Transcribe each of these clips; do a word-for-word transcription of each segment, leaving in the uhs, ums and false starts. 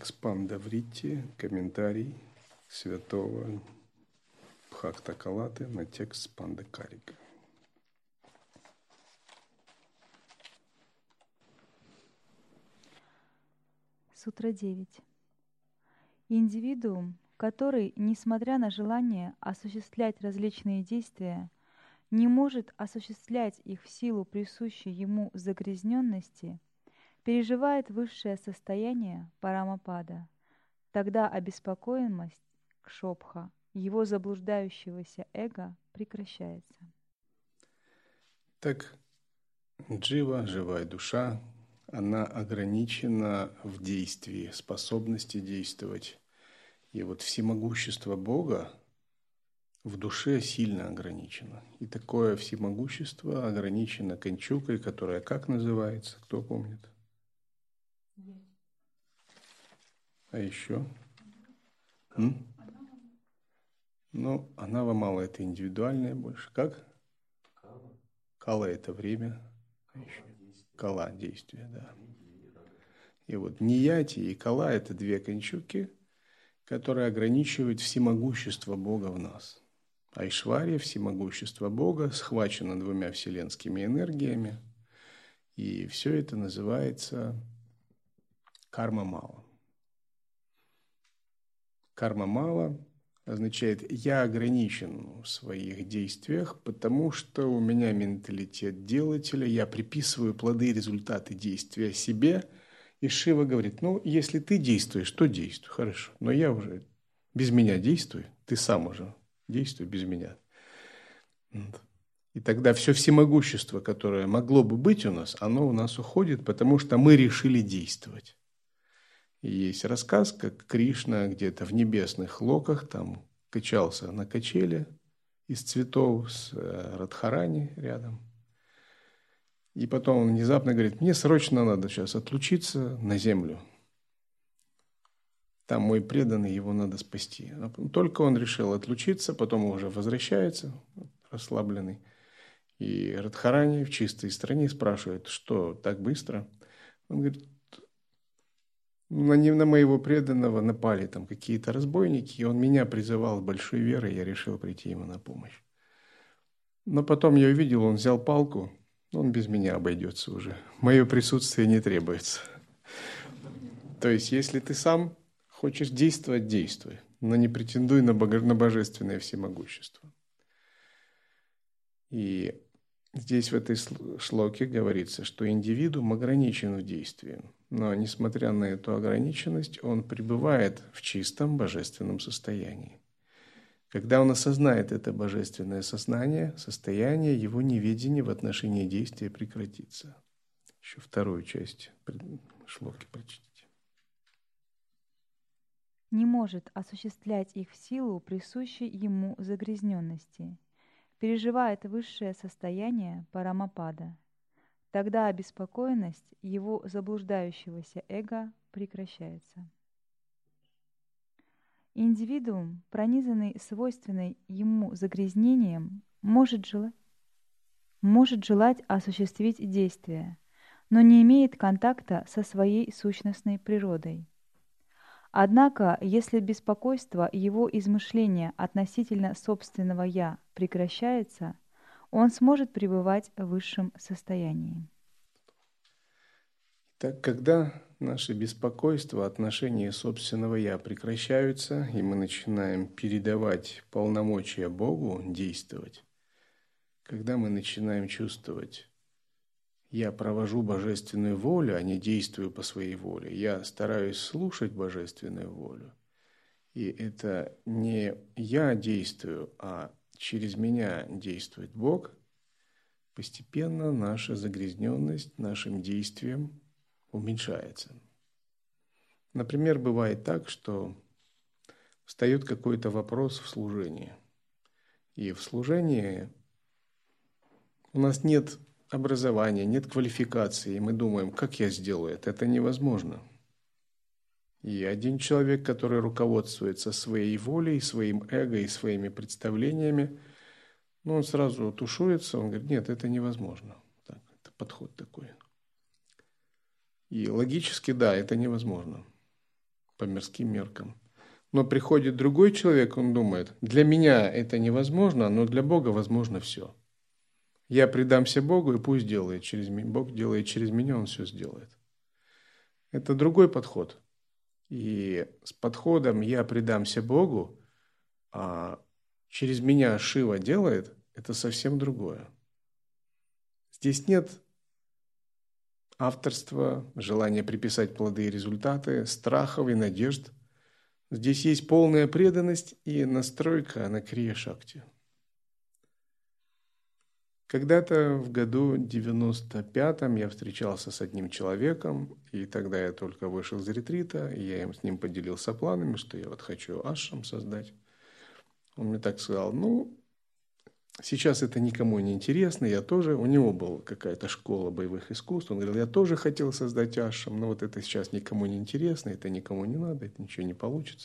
текст Пандавритти, комментарий святого Бхакта-Калаты на текст Пандакарика. Сутра девять. Индивидуум, который, несмотря на желание осуществлять различные действия, не может осуществлять их в силу присущей ему загрязненности, переживает высшее состояние парамапада. Тогда обеспокоенность кшопха, его заблуждающегося эго, прекращается. Так, джива, живая душа, она ограничена в действии, способности действовать. И вот всемогущество Бога в душе сильно ограничено. И такое всемогущество ограничено кончукой, которая как называется? Кто помнит? А еще? М? Ну, анава-мала – это индивидуальное больше. Как? Кала. Кала – это время. А еще? Кала – действие, да. И вот нияти и кала – это две кончуки, которые ограничивают всемогущество Бога в нас. Айшвария, всемогущество Бога, схвачено двумя вселенскими энергиями. И все это называется карма-мала. Карма-мала означает, я ограничен в своих действиях, потому что у меня менталитет делателя, я приписываю плоды и результаты действия себе. И Шива говорит, ну, если ты действуешь, то действуй, хорошо. Но я уже без меня действую, ты сам уже действуй без меня. И тогда все всемогущество, которое могло бы быть у нас, оно у нас уходит, потому что мы решили действовать. И есть рассказ, как Кришна где-то в небесных локах там качался на качеле из цветов с Радхарани рядом. И потом он внезапно говорит, мне срочно надо сейчас отлучиться на землю. Там мой преданный, его надо спасти. Только он решил отлучиться, потом уже возвращается, расслабленный. И Радхарани в чистой стране спрашивает, что так быстро? Он говорит, на, на моего преданного напали там какие-то разбойники, и он меня призывал с большой верой, я решил прийти ему на помощь. Но потом я увидел, он взял палку, он без меня обойдется уже. Мое присутствие не требуется. То есть, если ты сам хочешь действовать, действуй, но не претендуй на, бого, на божественное всемогущество. И здесь в этой шлоке говорится, что индивидуум ограничен в действии, но несмотря на эту ограниченность, он пребывает в чистом божественном состоянии. Когда он осознает это божественное сознание, состояние, его неведение в отношении действия прекратится. Еще вторую часть шлоки прочтите. Не может осуществлять их в силу присущей ему загрязненности. Переживает высшее состояние парамапада. Тогда обеспокоенность его заблуждающегося эго прекращается. Индивидуум, пронизанный свойственной ему загрязнением, может желать, может желать осуществить действие, но не имеет контакта со своей сущностной природой. Однако, если беспокойство его измышления относительно собственного «я» прекращается, он сможет пребывать в высшем состоянии. Так, когда наши беспокойства в отношении собственного «я» прекращаются, и мы начинаем передавать полномочия Богу действовать, когда мы начинаем чувствовать, я провожу божественную волю, а не действую по своей воле, я стараюсь слушать божественную волю, и это не я действую, а через меня действует Бог, постепенно наша загрязненность нашим действием уменьшается. Например, бывает так, что встает какой-то вопрос в служении. И в служении у нас нет образования, нет квалификации. И мы думаем, как я сделаю это? Это невозможно. И один человек, который руководствуется своей волей, своим эго и своими представлениями, ну, он сразу тушуется, он говорит, нет, это невозможно. Так, это подход такой. И логически, да, это невозможно. по мирским меркам. Но приходит другой человек, он думает, для меня это невозможно, но для Бога возможно все. Я предамся Богу, и пусть делает через меня. Бог делает через меня, Он все сделает. Это другой подход. И с подходом «я предамся Богу», а через меня Шива делает, это совсем другое. Здесь нет авторства, желания приписать плоды и результаты, страхов и надежд. Здесь есть полная преданность и настройка на крия-шакти. Когда-то в году девяносто пятом я встречался с одним человеком, и тогда я только вышел из ретрита, и я им с ним поделился планами, что я вот хочу ашрам создать. Он мне так сказал, ну, сейчас это никому не интересно, я тоже, у него была какая-то школа боевых искусств, он говорил, я тоже хотел создать ашрам, но вот это сейчас никому не интересно, это никому не надо, это ничего не получится.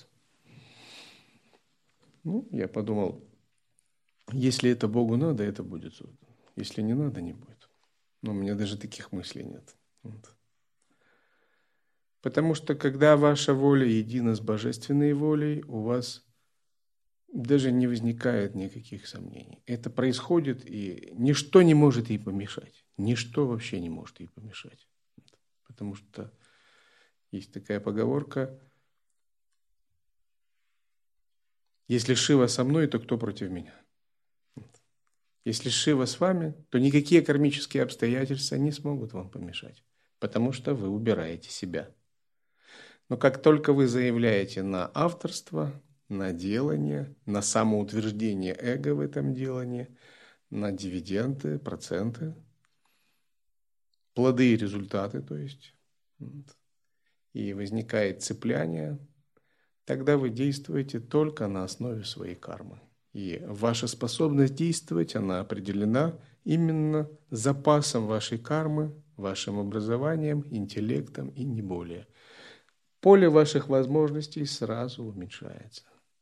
Ну, я подумал, если это Богу надо, это будет создано. Если не надо, не будет. Но у меня даже таких мыслей нет. Вот. Потому что когда ваша воля едина с божественной волей, у вас даже не возникает никаких сомнений. Это происходит, и ничто не может ей помешать. Ничто вообще не может ей помешать. Потому что есть такая поговорка: если Шива со мной, то кто против меня? Если Шива с вами, то никакие кармические обстоятельства не смогут вам помешать, потому что вы убираете себя. Но как только вы заявляете на авторство, на делание, на самоутверждение эго в этом делании, на дивиденды, проценты, плоды и результаты, то есть, вот, и возникает цепляние, тогда вы действуете только на основе своей кармы. И ваша способность действовать, она определена именно запасом вашей кармы, вашим образованием, интеллектом и не более. Поле ваших возможностей сразу уменьшается.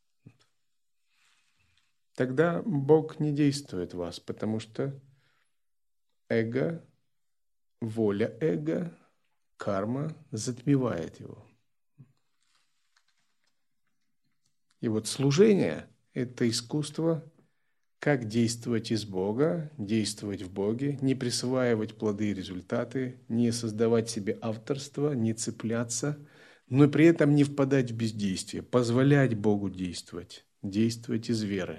Тогда Бог не действует в вас, потому что эго, воля эго, карма затмевает его. И вот служение – это искусство, как действовать из Бога, действовать в Боге, не присваивать плоды и результаты, не создавать себе авторство, не цепляться, но при этом не впадать в бездействие, позволять Богу действовать, действовать из веры.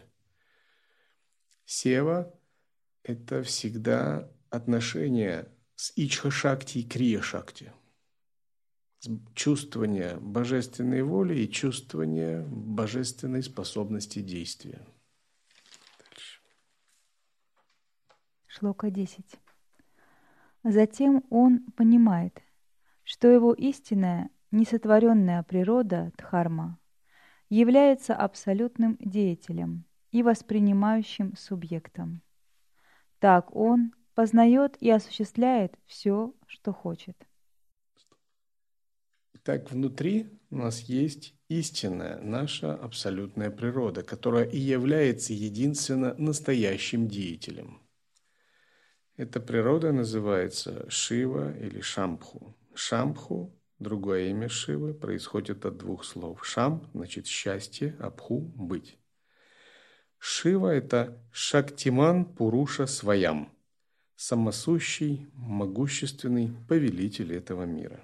Сева – это всегда отношение с ичха-шакти и крия-шакти. Чувствование божественной воли и чувствование божественной способности действия. Дальше. Шлока десять. Затем он понимает, что его истинная, несотворенная природа Дхарма является абсолютным деятелем и воспринимающим субъектом. Так он познает и осуществляет все, что хочет. Так внутри у нас есть истинная наша абсолютная природа, которая и является единственно настоящим деятелем. Эта природа называется Шива или Шамбху. Шамбху, другое имя Шивы, происходит от двух слов. Шам значит счастье, а Бху – быть. Шива – это Шактиман Пуруша Сваям, самосущий, могущественный повелитель этого мира.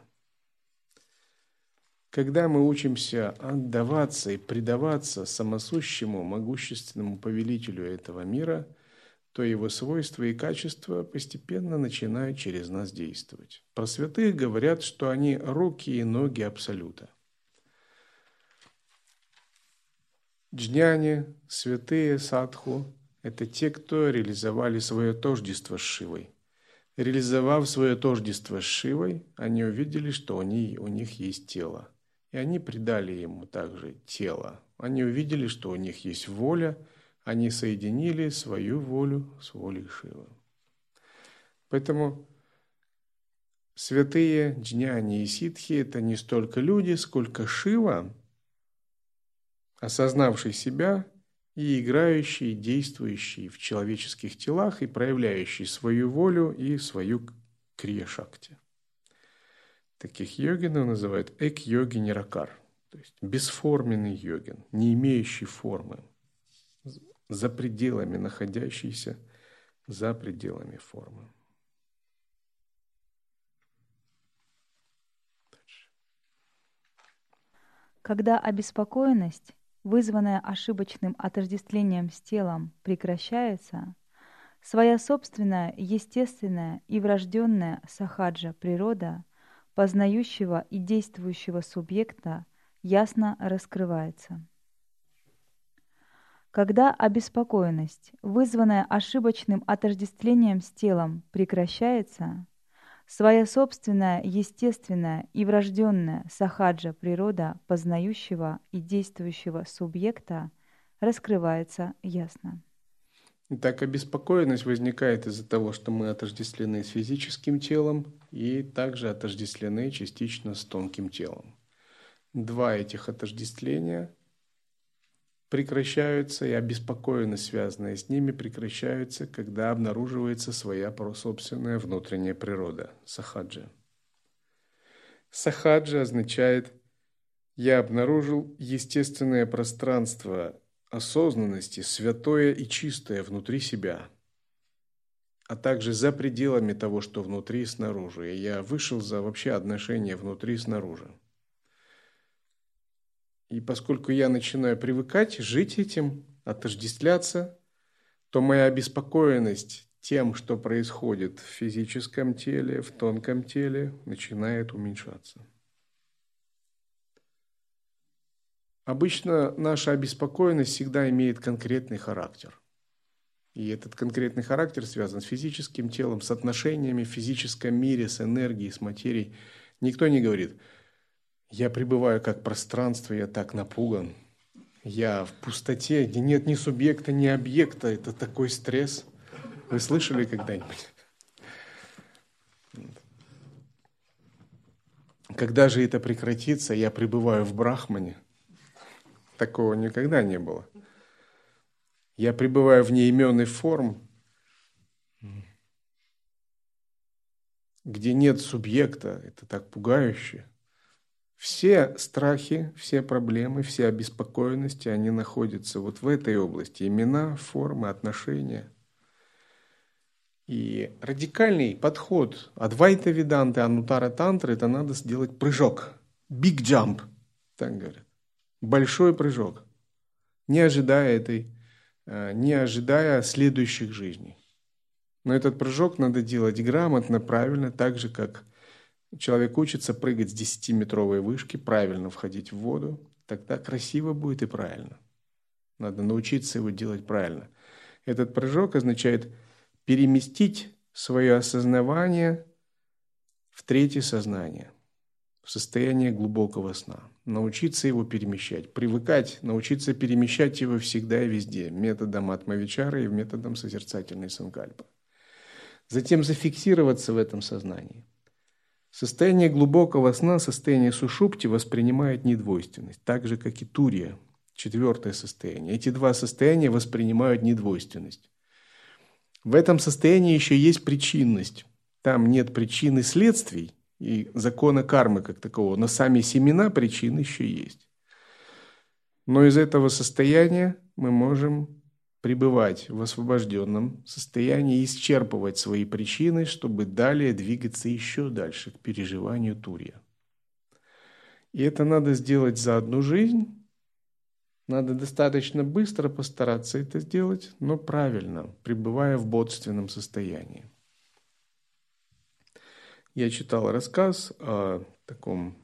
Когда мы учимся отдаваться и предаваться самосущему, могущественному повелителю этого мира, то его свойства и качества постепенно начинают через нас действовать. Про святых говорят, что они руки и ноги Абсолюта. Джняни, святые, садху – это те, кто реализовали свое тождество с Шивой. Реализовав свое тождество с Шивой, они увидели, что у них, у них есть тело. И они придали ему также тело. Они увидели, что у них есть воля, они соединили свою волю с волей Шивы. Поэтому святые джняни и ситхи – это не столько люди, сколько Шива, осознавший себя и играющий, действующий в человеческих телах и проявляющий свою волю и свою крия-шакти. Таких йогинов называют эк-йоги-ниракар, То есть бесформенный йогин, не имеющий формы, за пределами, находящийся за пределами формы. Дальше. Когда обеспокоенность, вызванная ошибочным отождествлением с телом, прекращается, своя собственная, естественная и врожденная сахаджа природа познающего и действующего субъекта ясно раскрывается. Когда обеспокоенность, вызванная ошибочным отождествлением с телом, прекращается, своя собственная, естественная и врожденная сахаджа природа познающего и действующего субъекта раскрывается ясно. Итак, обеспокоенность возникает из-за того, что мы отождествлены с физическим телом и также отождествлены частично с тонким телом. Два этих отождествления прекращаются, и обеспокоенность, связанная с ними, прекращается, когда обнаруживается своя собственная внутренняя природа – сахаджа. Сахаджа означает «я обнаружил естественное пространство осознанности, святое и чистое внутри себя, а также за пределами того, что внутри и снаружи. И я вышел за вообще отношения внутри и снаружи». И поскольку я начинаю привыкать, жить этим, отождествляться, то моя обеспокоенность тем, что происходит в физическом теле, в тонком теле, начинает уменьшаться. Обычно наша обеспокоенность всегда имеет конкретный характер. И этот конкретный характер связан с физическим телом, с отношениями в физическом мире, с энергией, с материей. Никто не говорит: я пребываю как пространство, я так напуган. Я в пустоте, где нет ни субъекта, ни объекта. Это такой стресс. Вы слышали когда-нибудь? Когда же это прекратится, я пребываю в Брахмане. Такого никогда не было. Я пребываю в неименной форме, где нет субъекта. Это так пугающе. Все страхи, все проблемы, все обеспокоенности, они находятся вот в этой области. Имена, формы, отношения. И радикальный подход Адвайта Веданты, Анутара Тантры – это надо сделать прыжок. Big jump, так говорят. Большой прыжок. Не ожидая этой, не ожидая следующих жизней. Но этот прыжок надо делать грамотно, правильно, так же, как человек учится прыгать с десятиметровой вышки, правильно входить в воду, тогда красиво будет и правильно. Надо научиться его делать правильно. Этот прыжок означает переместить свое осознавание в третье сознание, в состояние глубокого сна. Научиться его перемещать, привыкать, научиться перемещать его всегда и везде, методом атмавичары и методом созерцательной санкальпы. Затем зафиксироваться в этом сознании. Состояние глубокого сна, состояние сушупти воспринимает недвойственность, так же, как и турья, четвертое состояние. Эти два состояния воспринимают недвойственность. В этом состоянии еще есть причинность. Там нет причин и следствий, и закона кармы как такового, но сами семена причин еще есть. Но из этого состояния мы можем пребывать в освобожденном состоянии, исчерпывать свои причины, чтобы далее двигаться еще дальше к переживанию турья. И это надо сделать за одну жизнь. Надо достаточно быстро постараться это сделать, но правильно, пребывая в бодственном состоянии. Я читал рассказ о таком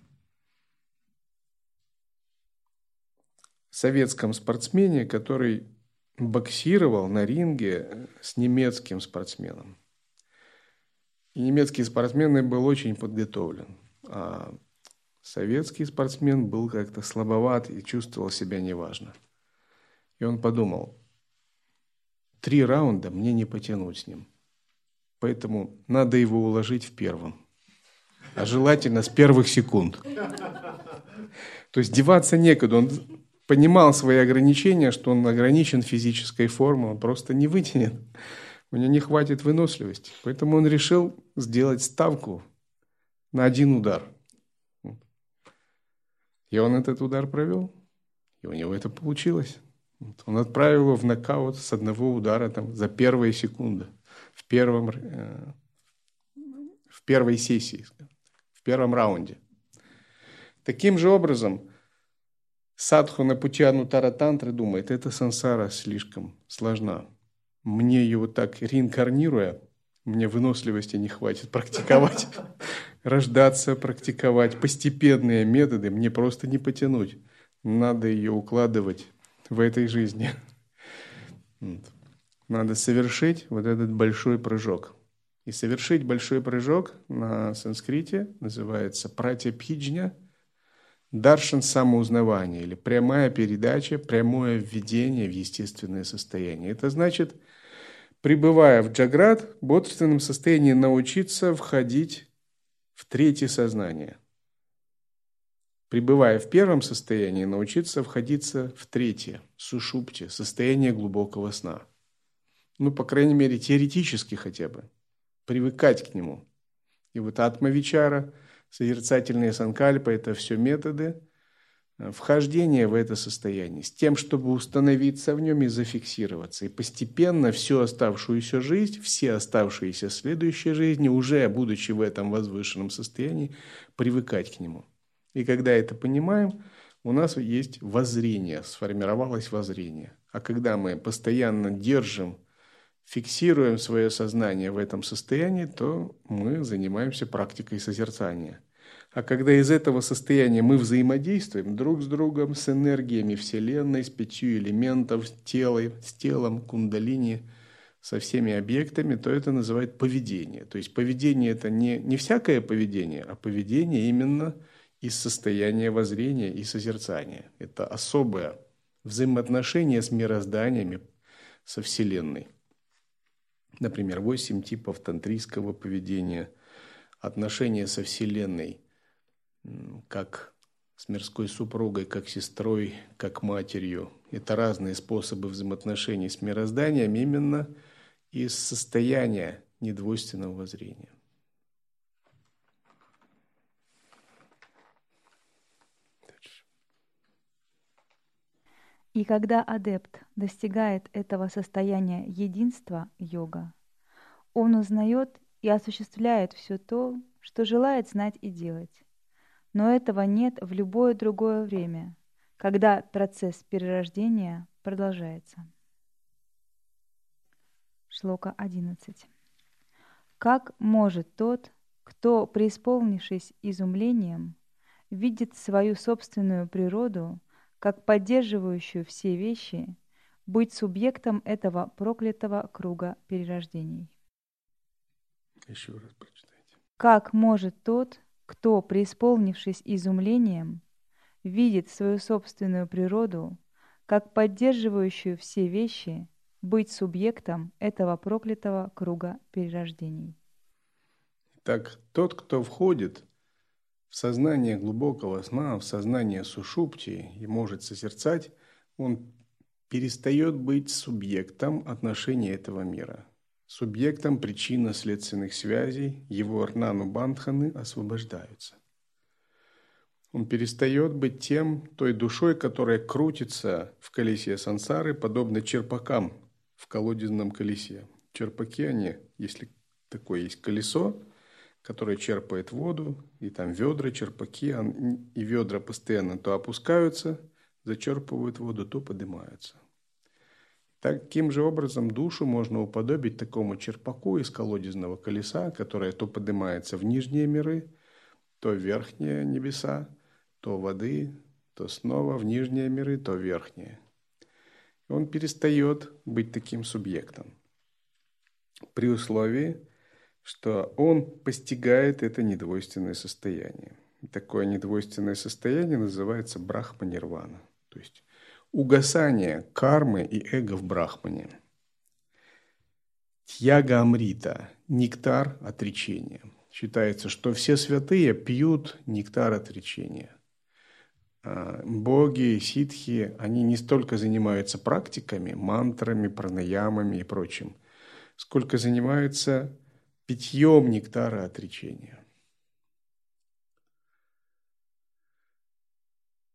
советском спортсмене, который боксировал на ринге с немецким спортсменом. И немецкий спортсмен был очень подготовлен, а советский спортсмен был как-то слабоват и чувствовал себя неважно. И он подумал: три раунда мне не потянуть с ним, поэтому надо его уложить в первом, а желательно с первых секунд. То есть деваться некуда. Он понимал свои ограничения, что он ограничен физической формой, он просто не вытянет. У него не хватит выносливости. Поэтому он решил сделать ставку на один удар. И он этот удар провел, и у него это получилось. Вот. Он отправил его в нокаут с одного удара там, за первые секунды, в, первом, э, в первой сессии, в первом раунде. Таким же образом, садху на пути Анутара Тантры думает, эта сансара слишком сложна. Мне ее вот так реинкарнируя, мне выносливости не хватит практиковать, рождаться, практиковать. Постепенные методы мне просто не потянуть. Надо ее укладывать в этой жизни. Надо совершить вот этот большой прыжок. И совершить большой прыжок на санскрите называется пратипхиджня, даршан самоузнавания, или прямая передача, прямое введение в естественное состояние. Это значит, пребывая в джаграт, в бодрственном состоянии научиться входить в третье сознание. Пребывая в первом состоянии, научиться входиться в третье, сушупти, состояние глубокого сна. Ну, по крайней мере, теоретически хотя бы. Привыкать к нему. И вот атма-вичара, созерцательные санкальпы – это все методы вхождения в это состояние, с тем, чтобы установиться в нем и зафиксироваться. И постепенно всю оставшуюся жизнь, все оставшиеся следующие жизни, уже будучи в этом возвышенном состоянии, привыкать к нему. И когда это понимаем, у нас есть воззрение, сформировалось воззрение. А когда мы постоянно держим, фиксируем свое сознание в этом состоянии, то мы занимаемся практикой созерцания. А когда из этого состояния мы взаимодействуем друг с другом, с энергиями Вселенной, с пятью элементов, с телом, с телом кундалини, со всеми объектами, то это называют поведение. То есть поведение – это не, не всякое поведение, а поведение именно из состояния воззрения и созерцания. Это особое взаимоотношение с мирозданиями, со Вселенной. Например, восемь типов тантрийского поведения, отношения со Вселенной, как с мирской супругой, как сестрой, как матерью. Это разные способы взаимоотношений с мирозданием именно из состояния недвойственного воззрения. И когда адепт достигает этого состояния единства йога, он узнает и осуществляет все то, что желает знать и делать. Но этого нет в любое другое время, когда процесс перерождения продолжается. Шлока одиннадцать. Как может тот, кто, преисполнившись изумлением, видит свою собственную природу, как поддерживающую все вещи, быть субъектом этого проклятого круга перерождений? Еще раз прочитайте. Как может тот, кто, преисполнившись изумлением, видит свою собственную природу, как поддерживающую все вещи, быть субъектом этого проклятого круга перерождений? Так, тот, кто входит в сознание глубокого сна, в сознание сушупти и может созерцать, он перестает быть субъектом отношений этого мира, субъектом причинно-следственных связей, его рнану-бандханы освобождаются. Он перестает быть тем, той душой, которая крутится в колесе сансары, подобно черпакам в колодезном колесе. Черпаки, они, если такое есть колесо, которое черпает воду, и там ведра, черпаки, и ведра постоянно то опускаются, зачерпывают воду, то поднимаются. Таким же образом душу можно уподобить такому черпаку из колодезного колеса, которое то поднимается в нижние миры, то в верхние небеса, то воды, то снова в нижние миры, то в верхние. И он перестает быть таким субъектом, при условии, что он постигает это недвойственное состояние. И такое недвойственное состояние называется брахма-нирвана, то есть угасание кармы и эго в брахмане. Тьяга амрита – нектар отречения. Считается, что все святые пьют нектар отречения. Боги, ситхи, они не столько занимаются практиками, мантрами, пранаямами и прочим, сколько занимаются питьем нектара отречения.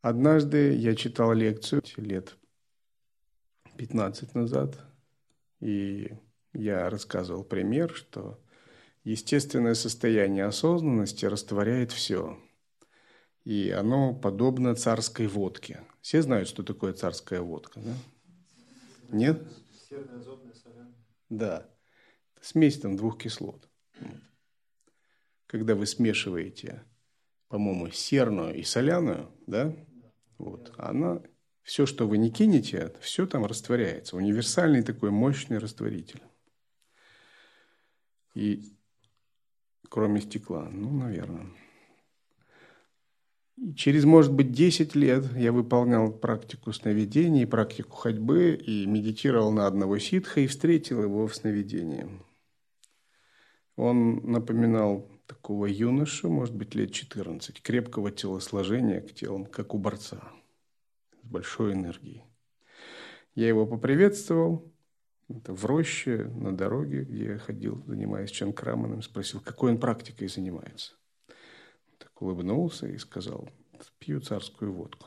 Однажды я читал лекцию лет пятнадцать назад, и я рассказывал пример, что естественное состояние осознанности растворяет все. И оно подобно царской водке. Все знают, что такое царская водка, да? Нет? Серная, азотная, соляная. Да. Смесь там двух кислот. Когда вы смешиваете, по-моему, серную и соляную, да? Вот, она, все, что вы не кинете, все там растворяется. Универсальный такой мощный растворитель. И кроме стекла, ну, наверное. И через, может быть, десять лет я выполнял практику сновидений, практику ходьбы и медитировал на одного ситха и встретил его в сновидении. Он напоминал такого юношу, может быть, лет четырнадцать, крепкого телосложения к телу, как у борца, с большой энергией. Я его поприветствовал. Это в роще, на дороге, где я ходил, занимаясь чанкраманом, спросил, какой он практикой занимается. Он так улыбнулся и сказал, пью царскую водку.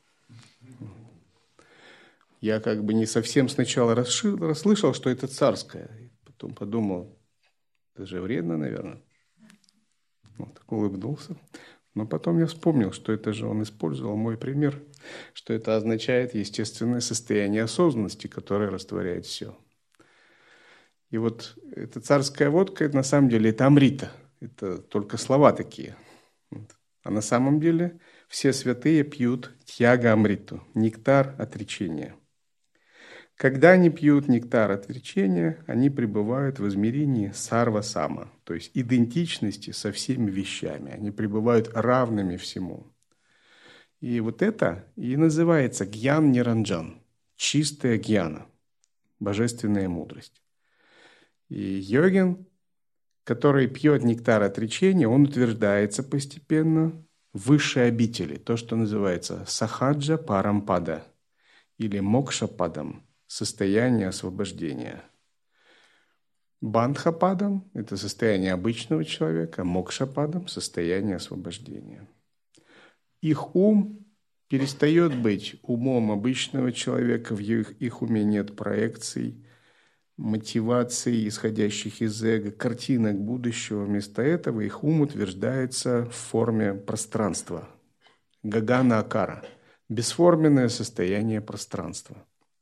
Я как бы не совсем сначала расшил, расслышал, что это царская. Потом подумал, это же вредно, наверное. Он так улыбнулся. Но потом я вспомнил, что это же он использовал мой пример, что это означает естественное состояние осознанности, которое растворяет все. И вот эта царская водка, это на самом деле это амрита, это только слова такие. А на самом деле все святые пьют тьяга амриту, нектар отречения. Когда они пьют нектар отречения, они пребывают в измерении сарва-сама, то есть идентичности со всеми вещами. Они пребывают равными всему. И вот это и называется гьян-ниранджан, чистая гьяна, божественная мудрость. И йогин, который пьет нектар отречения, он утверждается постепенно в высшей обители, то, что называется сахаджа парампада или мокша-падам, состояние освобождения. Бандха-падам – это состояние обычного человека, мокша-падам – состояние освобождения. Их ум перестает быть умом обычного человека, в их, их уме нет проекций, мотиваций, исходящих из эго, картинок будущего. Вместо этого их ум утверждается в форме пространства. Гагана акара. Бесформенное состояние пространства.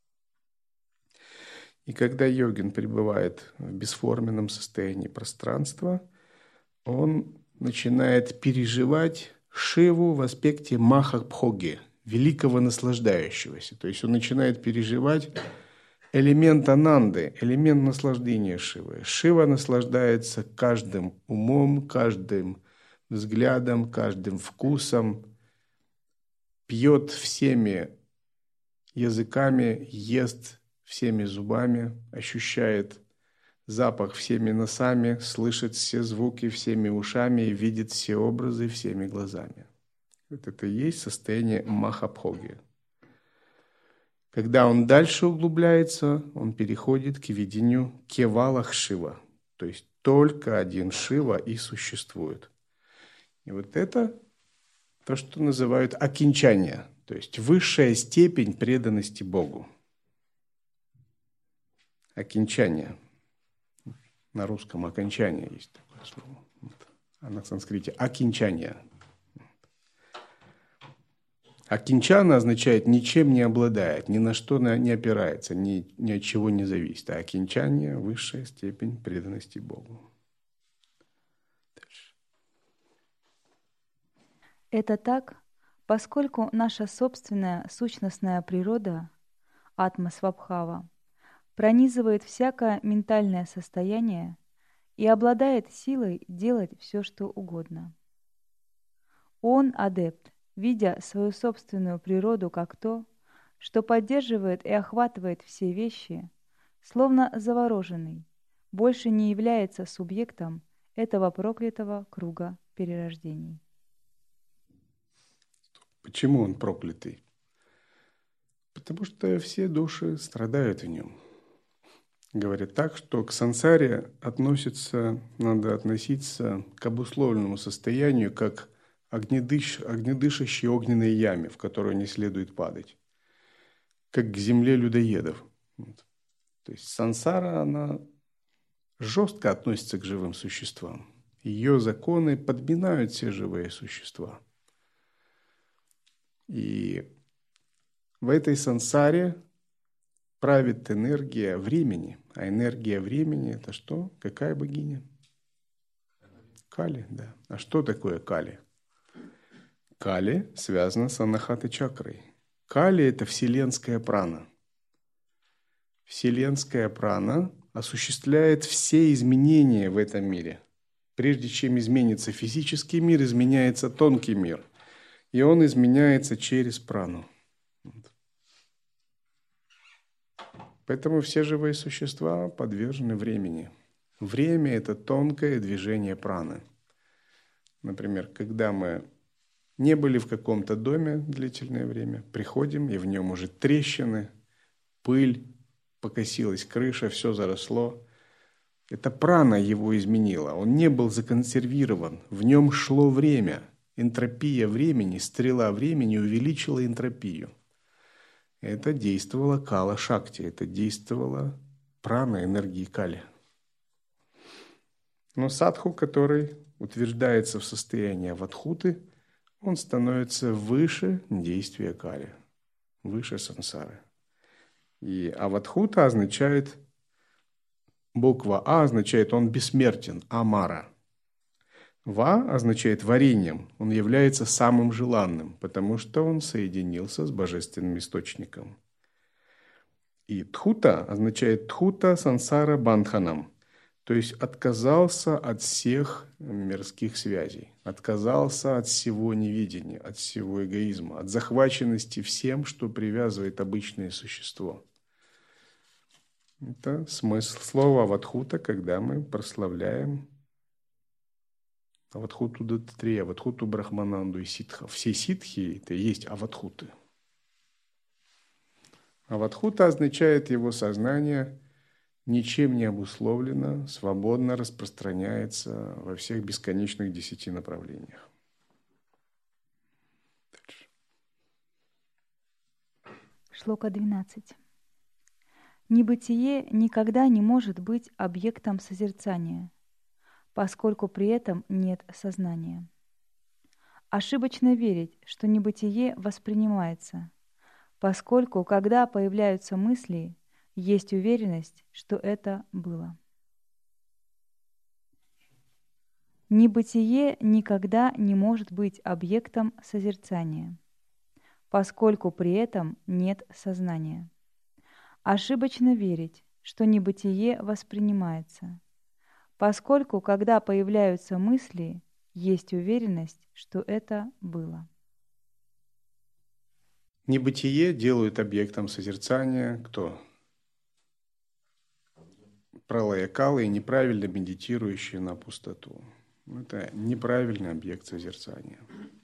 И когда йогин пребывает в бесформенном состоянии пространства, он начинает переживать Шиву в аспекте махабхоги, великого наслаждающегося. То есть он начинает переживать элемент ананды, элемент наслаждения Шивы. Шива наслаждается каждым умом, каждым взглядом, каждым вкусом, пьет всеми языками, ест всеми зубами, ощущает запах всеми носами, слышит все звуки всеми ушами и видит все образы всеми глазами. Вот это и есть состояние махабхоги. Когда он дальше углубляется, он переходит к видению кевалах Шива. То есть только один Шива и существует. И вот это то, что называют окинчание, то есть высшая степень преданности Богу. Окинчание. На русском окончание есть такое слово. А на санскрите окинчание. Акинчана означает ничем не обладает, ни на что не опирается, ни, ни от чего не зависит. А окинчание – высшая степень преданности Богу. Дальше. Это так, поскольку наша собственная сущностная природа, атма-свабхава, пронизывает всякое ментальное состояние и обладает силой делать все, что угодно. Он адепт, видя свою собственную природу как то, что поддерживает и охватывает все вещи, словно завороженный, больше не является субъектом этого проклятого круга перерождений. Почему он проклятый? Потому что все души страдают в нем. Говорят так, что к сансаре относится, надо относиться к обусловленному состоянию как огнедыш, огнедышащей огненной яме, в которую не следует падать, как к земле людоедов. Вот. То есть сансара, она жестко относится к живым существам. Ее законы подминают все живые существа. И в этой сансаре правит энергия времени. А энергия времени – это что? Какая богиня? Кали, да. А что такое Кали? Кали связано с анахата чакрой. Кали – это вселенская прана. Вселенская прана осуществляет все изменения в этом мире. Прежде чем изменится физический мир, изменяется тонкий мир. И он изменяется через прану. Поэтому все живые существа подвержены времени. Время – это тонкое движение праны. Например, когда мы не были в каком-то доме длительное время, приходим, и в нем уже трещины, пыль, покосилась крыша, все заросло. Это прана его изменила. Он не был законсервирован. В нем шло время. Энтропия времени, стрела времени увеличила энтропию. Это действовало кала шакти, это действовало прана энергии кали. Но садху, который утверждается в состоянии авадхуты, он становится выше действия кали, выше сансары. И авадхута означает, буква А означает он бессмертен, амара. Ва означает вареньем, он является самым желанным, потому что он соединился с божественным источником. И тхута означает тхута сансара бандханам, то есть отказался от всех мирских связей, отказался от всего неведения, от всего эгоизма, от захваченности всем, что привязывает обычное существо. Это смысл слова авадхута, когда мы прославляем Авадхуту Даттатрея, Авадхуту Брахмананду и ситхов. Все ситхи – это и есть авадхуты. Авадхута означает его сознание ничем не обусловлено, свободно распространяется во всех бесконечных десяти направлениях. Дальше. Шлока двенадцать. Небытие никогда не может быть объектом созерцания, поскольку при этом нет сознания. Ошибочно верить, что небытие воспринимается, поскольку, когда появляются мысли, есть уверенность, что это было. Небытие никогда не может быть объектом созерцания, поскольку при этом нет сознания. Ошибочно верить, что небытие воспринимается, поскольку, когда появляются мысли, есть уверенность, что это было. Небытие делают объектом созерцания кто? Пралая-калы и неправильно медитирующие на пустоту. Это неправильный объект созерцания.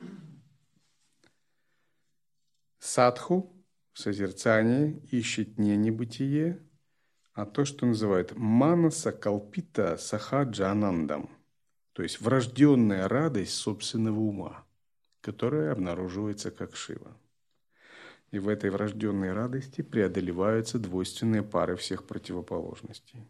Садху в созерцании ищет не небытие, а то, что называют манаса калпита сахаджа анандам, то есть врожденная радость собственного ума, которая обнаруживается как Шива. И в этой врожденной радости преодолеваются двойственные пары всех противоположностей.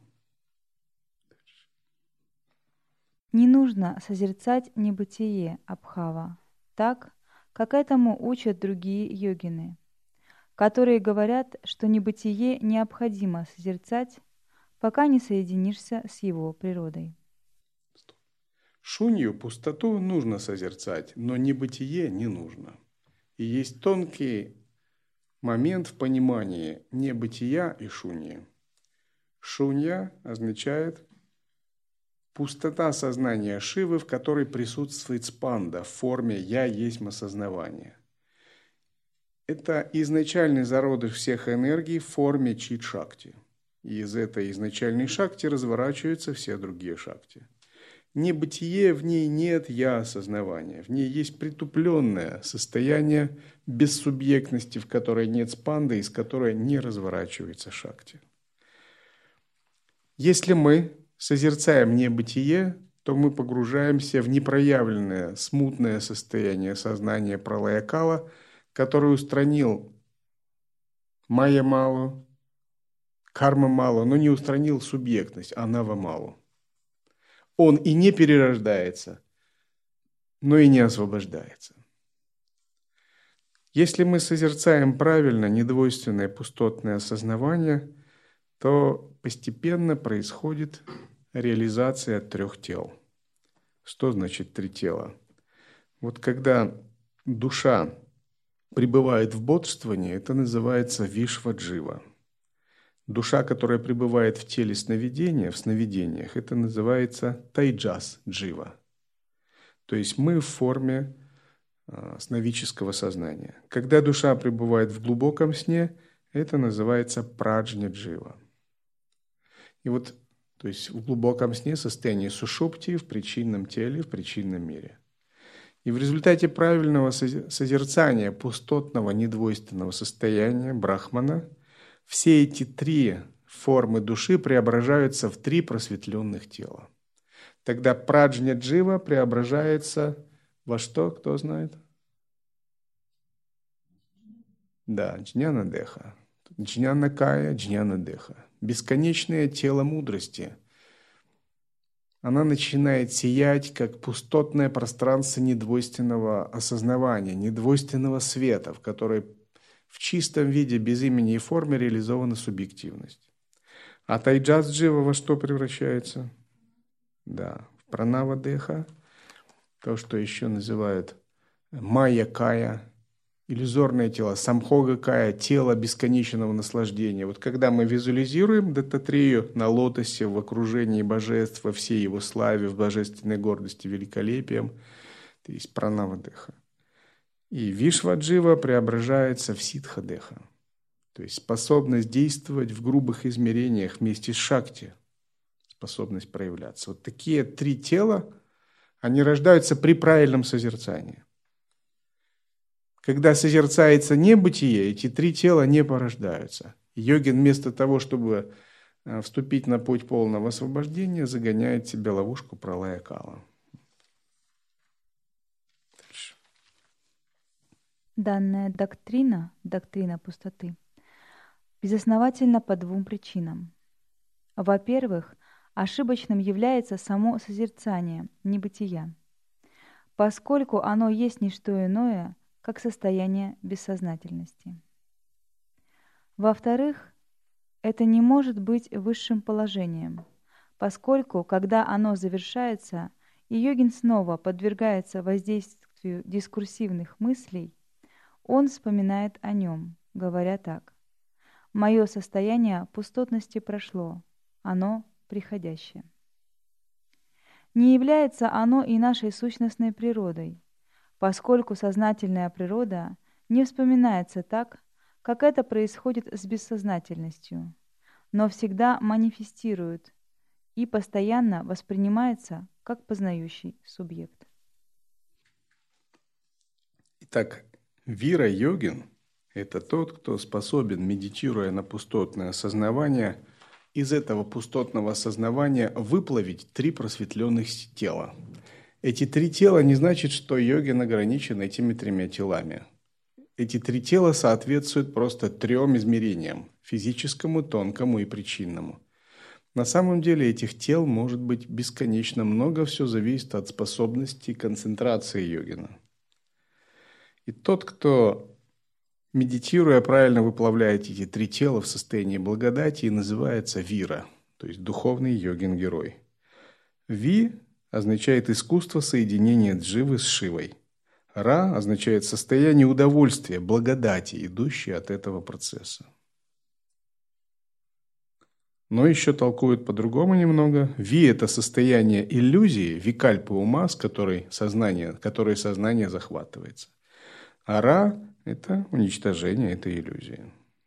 Не нужно созерцать небытие, Абхава, так, как этому учат другие йогины, которые говорят, что небытие необходимо созерцать, пока не соединишься с его природой. Шунью, пустоту, нужно созерцать, но небытие не нужно. И есть тонкий момент в понимании небытия и шуньи. Шунья означает пустота сознания Шивы, в которой присутствует спанда в форме «я есть осознавание». Это изначальный зародыш всех энергий в форме чит-шакти. И из этой изначальной шакти разворачиваются все другие шакти. Небытие, в ней нет я-осознавания. В ней есть притупленное состояние бессубъектности, в которой нет спанды, из которой не разворачивается шакти. Если мы созерцаем небытие, то то мы погружаемся в непроявленное, смутное состояние сознания пралая-кала, который устранил майя-малу, карма-малу, но не устранил субъектность, анава-малу. Он и не перерождается, но и не освобождается. Если мы созерцаем правильно недвойственное пустотное осознавание, то постепенно происходит реализация трех тел. Что значит три тела? Вот когда душа пребывает в бодрствовании, это называется вишваджива. Душа, которая пребывает в теле сновидения, в сновидениях, это называется тайджас-джива. То есть мы в форме а, сновидческого сознания. Когда душа пребывает в глубоком сне, это называется праджня-джива. И вот, то есть в глубоком сне, состоянии сушупти, в причинном теле, в причинном мире. И в результате правильного созерцания пустотного недвойственного состояния брахмана все эти три формы души преображаются в три просветленных тела. Тогда праджня-джива преображается во что, кто знает? Да, джняна-деха. Джняна-кая, джняна-деха. Бесконечное тело мудрости. Она начинает сиять, как пустотное пространство недвойственного осознавания, недвойственного света, в которой в чистом виде, без имени и формы реализована субъективность. А тайджас-джива во что превращается? Да, в пранава-деха, то, что еще называют майя-кая, иллюзорное тело, самхога-кая, тело бесконечного наслаждения. Вот когда мы визуализируем Даттатрию на лотосе в окружении божеств, во всей его славе, в божественной гордости, великолепием, то есть пранава-деха. И вишваджива преображается в ситха-деха, то есть способность действовать в грубых измерениях вместе с шакти, способность проявляться. Вот такие три тела, они рождаются при правильном созерцании. Когда созерцается небытие, эти три тела не порождаются. Йогин вместо того, чтобы вступить на путь полного освобождения, загоняет себя в ловушку пралая-кала. Данная доктрина, доктрина пустоты, безосновательна по двум причинам. Во-первых, ошибочным является само созерцание небытия, поскольку оно есть не что иное, как состояние бессознательности. Во-вторых, это не может быть высшим положением, поскольку, когда оно завершается, и йогин снова подвергается воздействию дискурсивных мыслей, он вспоминает о нем, говоря так: «Мое состояние пустотности прошло, оно приходящее». Не является оно и нашей сущностной природой, поскольку сознательная природа не вспоминается так, как это происходит с бессознательностью, но всегда манифестирует и постоянно воспринимается как познающий субъект. Итак, вира-йогин – это тот, кто способен, медитируя на пустотное осознавание, из этого пустотного осознавания выплавить три просветленных тела. Эти три тела не значит, что йогин ограничен этими тремя телами. Эти три тела соответствуют просто трем измерениям – физическому, тонкому и причинному. На самом деле этих тел может быть бесконечно много, все зависит от способности концентрации йогина. И тот, кто, медитируя, правильно выплавляет эти три тела в состоянии благодати, называется вира, то есть духовный йогин-герой. Ви означает искусство соединения дживы с шивой. Ра означает состояние удовольствия, благодати, идущее от этого процесса. Но еще толкуют по-другому немного. Ви – это состояние иллюзии, викальпы ума, с которой сознание, которое сознание захватывается. А ра – это уничтожение этой иллюзии.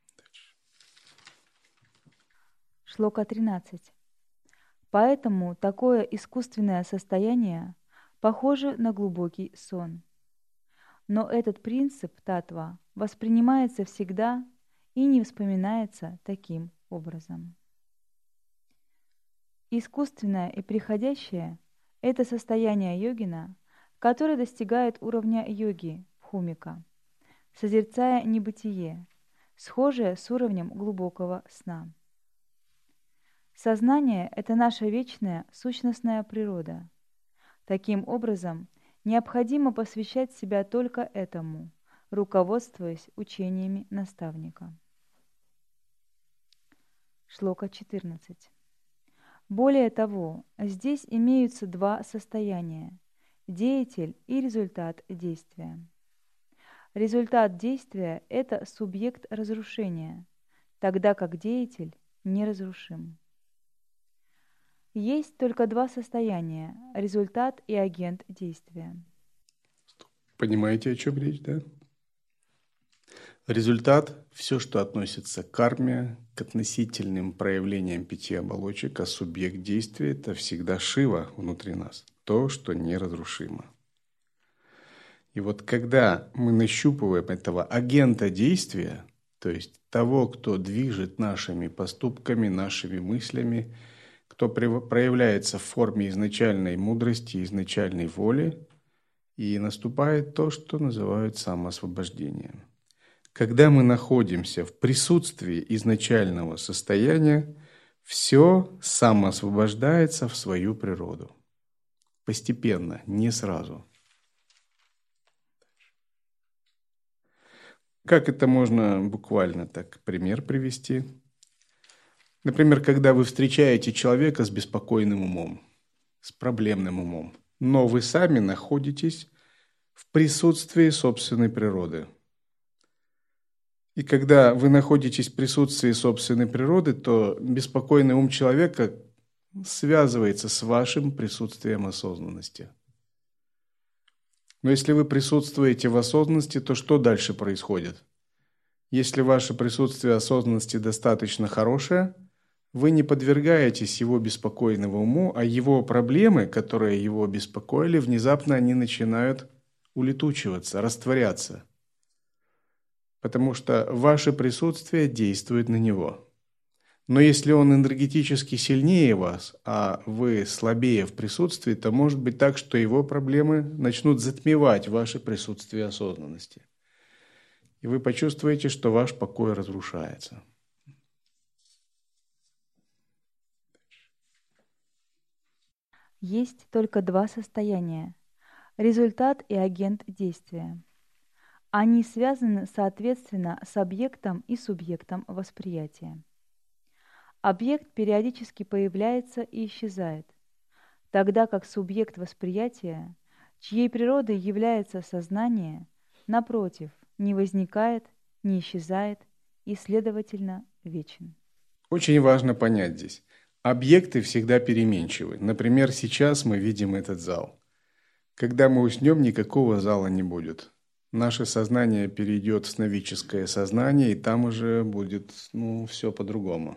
Шлока тринадцать. Поэтому такое искусственное состояние похоже на глубокий сон. Но этот принцип татва воспринимается всегда и не вспоминается таким образом. Искусственное и приходящее Это состояние йогина, который достигает уровня йоги, бхумика, созерцая небытие, схожее с уровнем глубокого сна. Сознание — это наша вечная сущностная природа. Таким образом, необходимо посвящать себя только этому, руководствуясь учениями наставника. Шлока четырнадцать. Более того, здесь имеются два состояния – деятель и результат действия. Результат действия – это субъект разрушения, тогда как деятель неразрушим. Есть только два состояния – результат и агент действия. Понимаете, о чем речь, да? Результат – все, что относится к карме, к относительным проявлениям пяти оболочек, а субъект действия – это всегда Шива внутри нас, то, что неразрушимо. И вот когда мы нащупываем этого агента действия, то есть того, кто движет нашими поступками, нашими мыслями, кто проявляется в форме изначальной мудрости, изначальной воли, и наступает то, что называют самоосвобождением. Когда мы находимся в присутствии изначального состояния, все самоосвобождается в свою природу. Постепенно, не сразу. Как это можно буквально так пример привести? Например, когда вы встречаете человека с беспокойным умом, с проблемным умом, но вы сами находитесь в присутствии собственной природы. И когда вы находитесь в присутствии собственной природы, то беспокойный ум человека связывается с вашим присутствием осознанности. Но если вы присутствуете в осознанности, то что дальше происходит? Если ваше присутствие осознанности достаточно хорошее, вы не подвергаетесь его беспокойному уму, а его проблемы, которые его беспокоили, внезапно они начинают улетучиваться, растворяться. Потому что ваше присутствие действует на него. Но если он энергетически сильнее вас, а вы слабее в присутствии, то может быть так, что его проблемы начнут затмевать ваше присутствие осознанности. И вы почувствуете, что ваш покой разрушается. Есть только два состояния – результат и агент действия. Они связаны, соответственно, с объектом и субъектом восприятия. Объект периодически появляется и исчезает, тогда как субъект восприятия, чьей природой является сознание, напротив, не возникает, не исчезает и, следовательно, вечен. Очень важно понять здесь. Объекты всегда переменчивы. Например, сейчас мы видим этот зал. Когда мы уснем, никакого зала не будет. Наше сознание перейдет в сновидческое сознание, и там уже будет, ну, все по-другому.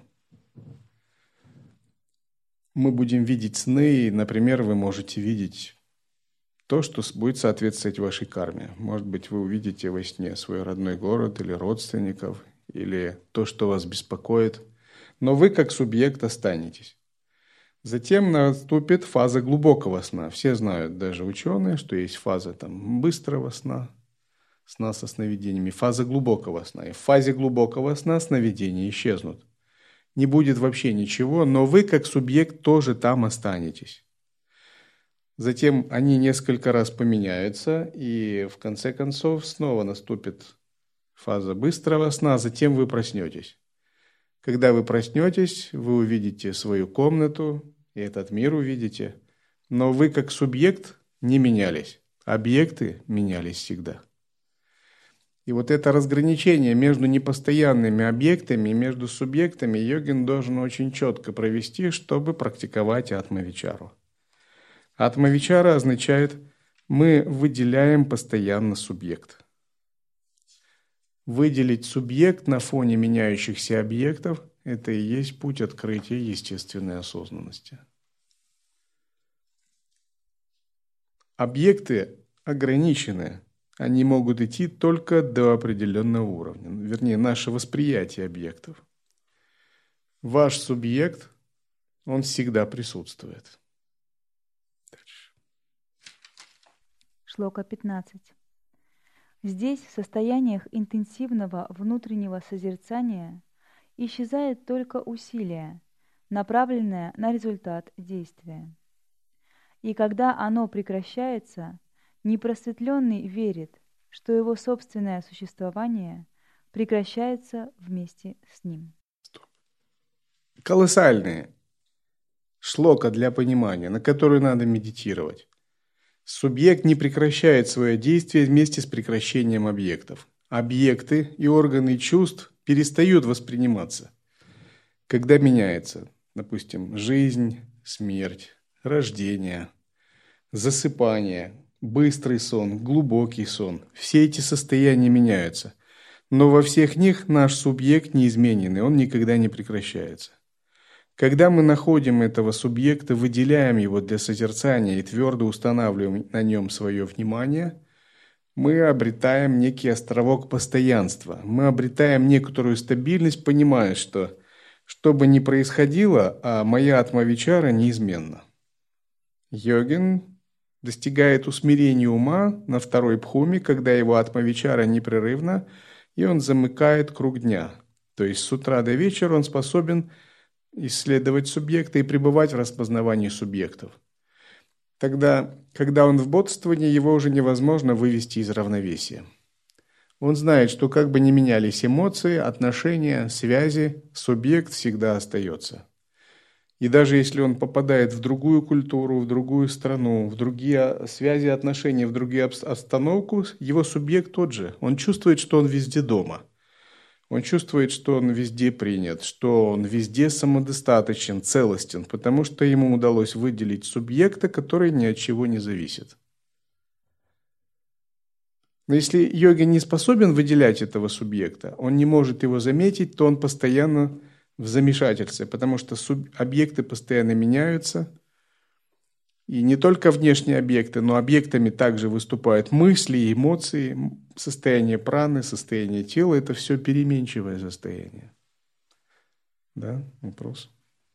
Мы будем видеть сны, и, например, вы можете видеть то, что будет соответствовать вашей карме. Может быть, вы увидите во сне свой родной город или родственников, или то, что вас беспокоит. Но вы как субъект останетесь. Затем наступит фаза глубокого сна. Все знают, даже ученые, что есть фаза там, быстрого сна, сна со сновидениями, фаза глубокого сна. И в фазе глубокого сна сновидения исчезнут. Не будет вообще ничего, но вы как субъект тоже там останетесь. Затем они несколько раз поменяются, и в конце концов снова наступит фаза быстрого сна, затем вы проснетесь. Когда вы проснетесь, вы увидите свою комнату, и этот мир увидите, но вы как субъект не менялись, объекты менялись всегда. И вот это разграничение между непостоянными объектами и между субъектами йогин должен очень четко провести, чтобы практиковать атма-вичару. Атма-вичара означает, мы выделяем постоянно субъект. Выделить субъект на фоне меняющихся объектов – это и есть путь открытия естественной осознанности. Объекты ограничены. Они могут идти только до определенного уровня, вернее, наше восприятие объектов. Ваш субъект, он всегда присутствует. Дальше. Шлока пятнадцать. Здесь, в состояниях интенсивного внутреннего созерцания, исчезает только усилие, направленное на результат действия. И когда оно прекращается, непросветленный верит, что его собственное существование прекращается вместе с ним. Колоссальные шлока для понимания, на которые надо медитировать. Субъект не прекращает свое действие вместе с прекращением объектов. Объекты и органы чувств перестают восприниматься. Когда меняется, допустим, жизнь, смерть, рождение, засыпание, быстрый сон, глубокий сон, все эти состояния меняются. Но во всех них наш субъект неизменен, и он никогда не прекращается. Когда мы находим этого субъекта, выделяем его для созерцания и твердо устанавливаем на нем свое внимание, мы обретаем некий островок постоянства. Мы обретаем некоторую стабильность, понимая, что что бы ни происходило, а моя атма-вичара неизменна. Йогин достигает усмирения ума на второй бхуме, когда его атма-вичара непрерывна, и он замыкает круг дня. То есть с утра до вечера он способен исследовать субъекта и пребывать в распознавании субъектов. Тогда, когда он в бодхствовании, его уже невозможно вывести из равновесия. Он знает, что как бы ни менялись эмоции, отношения, связи, субъект всегда остается. И даже если он попадает в другую культуру, в другую страну, в другие связи, отношения, в другую обстановку, его субъект тот же. Он чувствует, что он везде дома. Он чувствует, что он везде принят, что он везде самодостаточен, целостен, потому что ему удалось выделить субъекта, который ни от чего не зависит. Но если йогин не способен выделять этого субъекта, он не может его заметить, то он постоянно в замешательстве, потому что суб... объекты постоянно меняются. И не только внешние объекты, но объектами также выступают мысли, эмоции, состояние праны, состояние тела. Это все переменчивое состояние. Да, вопрос?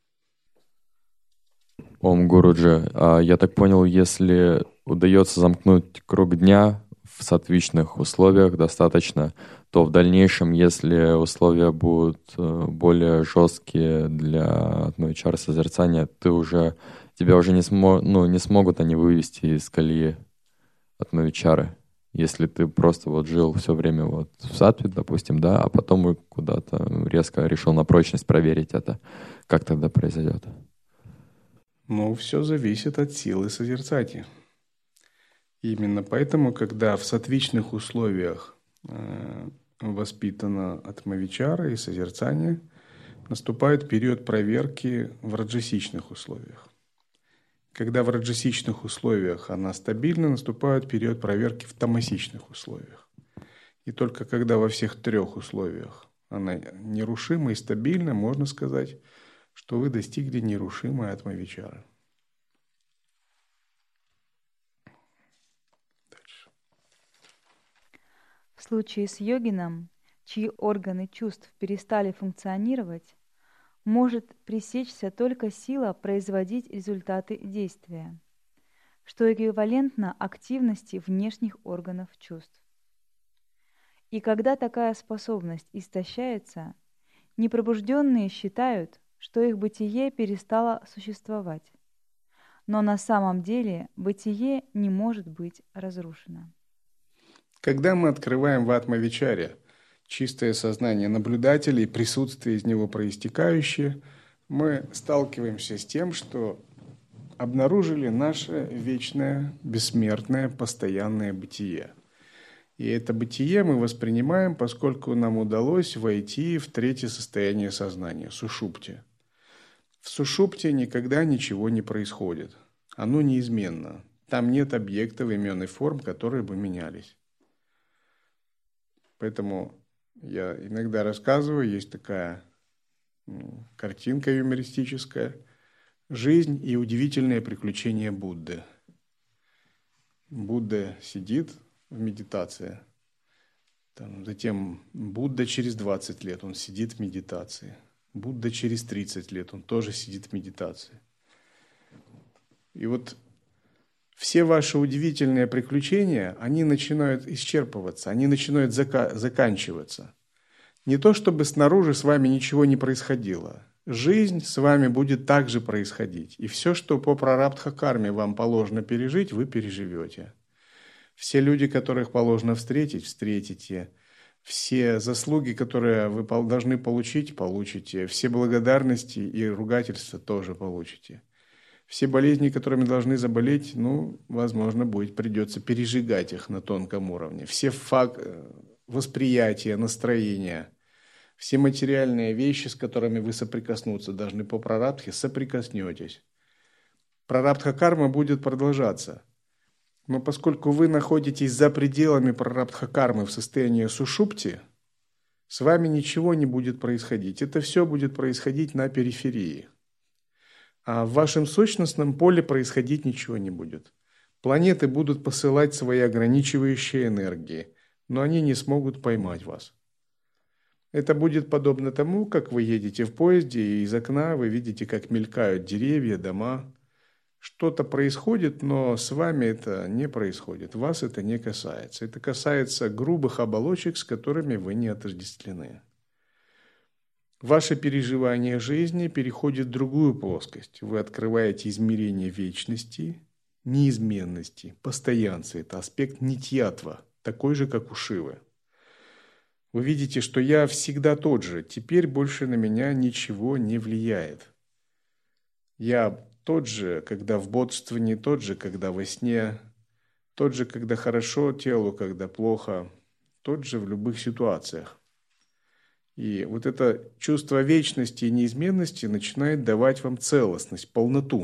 Ом Гуруджи, а я так понял, если удается замкнуть круг дня в соответственных условиях достаточно, то в дальнейшем, если условия будут более жесткие для одной чары созерцания, ты уже, тебя уже не, смо, ну, не смогут они вывести из колеи одной чары. Если ты просто вот жил все время вот в саттве, допустим, да, а потом куда-то резко решил на прочность проверить это, как тогда произойдет? Ну, все зависит от силы созерцания. Именно поэтому, когда в саттвичных условиях э, воспитана атма-вичара и созерцание, наступает период проверки в раджасичных условиях. Когда в раджасичных условиях она стабильна, наступает период проверки в тамасичных условиях. И только когда во всех трех условиях она нерушима и стабильна, можно сказать, что вы достигли нерушимой атма-вичары. В случае с йогином, чьи органы чувств перестали функционировать, может пресечься только сила производить результаты действия, что эквивалентно активности внешних органов чувств. И когда такая способность истощается, непробужденные считают, что их бытие перестало существовать. Но на самом деле бытие не может быть разрушено. Когда мы открываем в атма-вичаре чистое сознание наблюдателя и присутствие из него проистекающее, мы сталкиваемся с тем, что обнаружили наше вечное, бессмертное, постоянное бытие. И это бытие мы воспринимаем, поскольку нам удалось войти в третье состояние сознания – сушупти. В сушупте никогда ничего не происходит. Оно неизменно. Там нет объектов, имен и форм, которые бы менялись. Поэтому я иногда рассказываю, есть такая ну, картинка юмористическая «Жизнь и удивительные приключения Будды». Будда сидит в медитации. Там, затем Будда через двадцать лет, он сидит в медитации. Будда через тридцать лет, он тоже сидит в медитации. И вот все ваши удивительные приключения, они начинают исчерпываться, они начинают зака- заканчиваться. Не то, чтобы снаружи с вами ничего не происходило. Жизнь с вами будет также происходить. И все, что по прарабдха-карме вам положено пережить, вы переживете. Все люди, которых положено встретить, встретите. Все заслуги, которые вы должны получить, получите. Все благодарности и ругательства тоже получите. Все болезни, которыми должны заболеть, ну, возможно, будет, придется пережигать их на тонком уровне. Все фак... восприятия, настроения, все материальные вещи, с которыми вы соприкоснуться должны по прарабдхе, соприкоснетесь. Прарабдха-карма будет продолжаться. Но поскольку вы находитесь за пределами прарабдха-кармы в состоянии сушупти, с вами ничего не будет происходить. Это все будет происходить на периферии. А в вашем сущностном поле происходить ничего не будет. Планеты будут посылать свои ограничивающие энергии, но они не смогут поймать вас. Это будет подобно тому, как вы едете в поезде, и из окна вы видите, как мелькают деревья, дома. Что-то происходит, но с вами это не происходит, вас это не касается. Это касается грубых оболочек, с которыми вы не отождествлены. Ваше переживание жизни переходит в другую плоскость. Вы открываете измерение вечности, неизменности, постоянства. Это аспект нитьятва, такой же, как у Шивы. Вы видите, что я всегда тот же, теперь больше на меня ничего не влияет. Я тот же, когда в бодствовании, тот же, когда во сне, тот же, когда хорошо телу, когда плохо, тот же в любых ситуациях. И вот это чувство вечности и неизменности начинает давать вам целостность, полноту.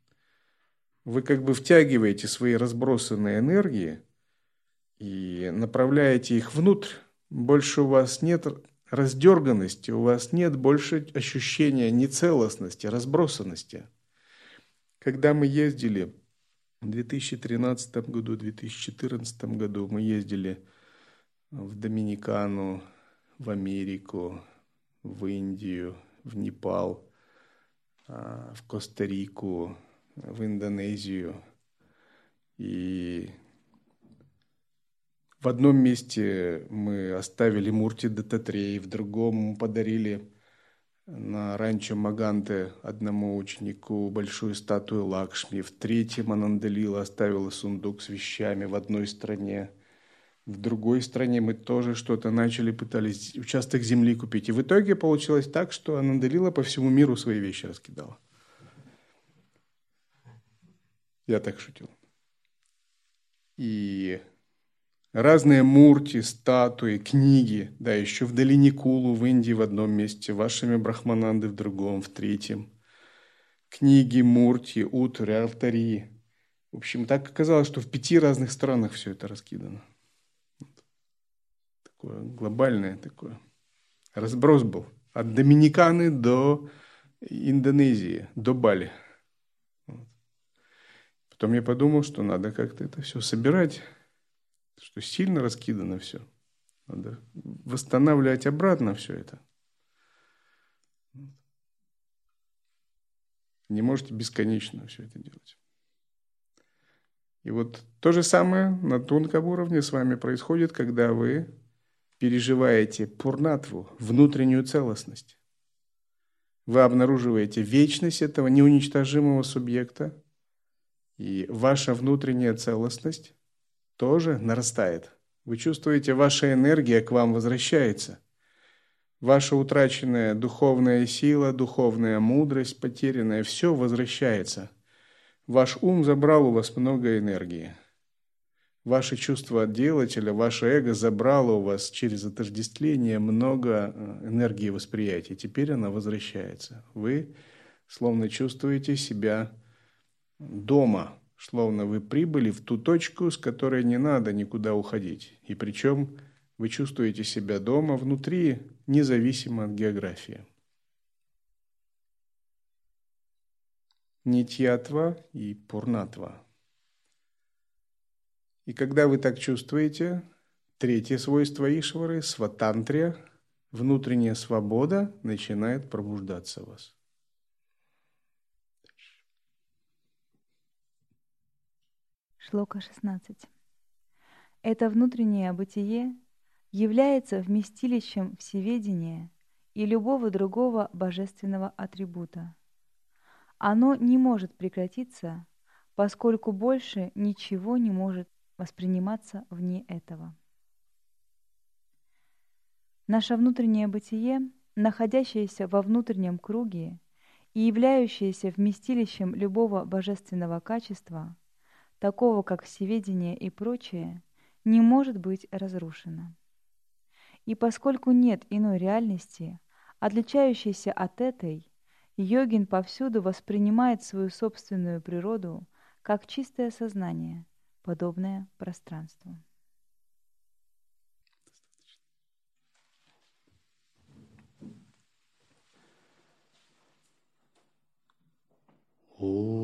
Вы как бы втягиваете свои разбросанные энергии и направляете их внутрь. Больше у вас нет раздерганности, у вас нет больше ощущения нецелостности, разбросанности. Когда мы ездили в две тысячи тринадцатом году, две тысячи четырнадцатом году, мы ездили в Доминикану, в Америку, в Индию, в Непал, в Коста-Рику, в Индонезию. И в одном месте мы оставили Мурти Даттатрея, в другом мы подарили на ранчо Маганте одному ученику большую статую Лакшми, в третьем Анандалила оставила сундук с вещами в одной стране. В другой стране мы тоже что-то начали, пытались участок земли купить. И в итоге получилось так, что Анандалила по всему миру свои вещи раскидала. Я так шутил. И разные мурти, статуи, книги, да, еще в долине Кулу в Индии в одном месте, вашими брахмананды в другом, в третьем. Книги, мурти, утри, алтари. В общем, так оказалось, что в пяти разных странах все это раскидано. Такое глобальное такое. Разброс был. От Доминиканы до Индонезии, до Бали. Вот. Потом я подумал, что надо как-то это все собирать, что сильно раскидано все. Надо восстанавливать обратно все это. Не можете бесконечно все это делать. И вот то же самое на тонком уровне с вами происходит, когда вы переживаете пурнатву, внутреннюю целостность. Вы обнаруживаете вечность этого неуничтожимого субъекта, и ваша внутренняя целостность тоже нарастает. Вы чувствуете, ваша энергия к вам возвращается. Ваша утраченная духовная сила, духовная мудрость, потерянная, все возвращается. Ваш ум забрал у вас много энергии. Ваше чувство делателя, ваше эго забрало у вас через отождествление много энергии восприятия. Теперь она возвращается. Вы словно чувствуете себя дома, словно вы прибыли в ту точку, с которой не надо никуда уходить. И причем вы чувствуете себя дома внутри, независимо от географии. Нитьятва и пурнатва. И когда вы так чувствуете, третье свойство Ишвары, сватантрия, внутренняя свобода начинает пробуждаться в вас. Шлока шестнадцать. Это внутреннее бытие является вместилищем всеведения и любого другого божественного атрибута. Оно не может прекратиться, поскольку больше ничего не может восприниматься вне этого. Наше внутреннее бытие, находящееся во внутреннем круге и являющееся вместилищем любого божественного качества, такого как всеведение и прочее, не может быть разрушено. И поскольку нет иной реальности, отличающейся от этой, йогин повсюду воспринимает свою собственную природу как чистое сознание, подобное пространству. О